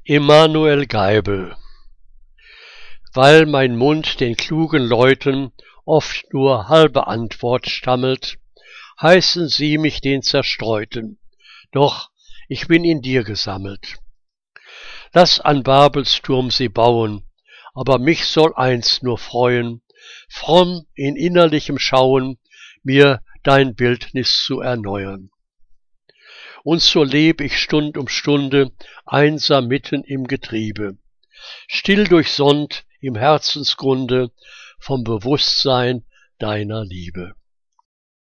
Emanuel Geibel. Weil mein Mund den klugen Leuten oft nur halbe Antwort stammelt, heißen sie mich den Zerstreuten, doch ich bin in dir gesammelt. Lass an Babels Turm sie bauen, aber mich soll eins nur freuen, fromm in innerlichem Schauen mir dein Bildnis zu erneuern. Und so leb ich Stund um Stunde einsam mitten im Getriebe, still durchsonnt im Herzensgrunde vom Bewusstsein deiner Liebe.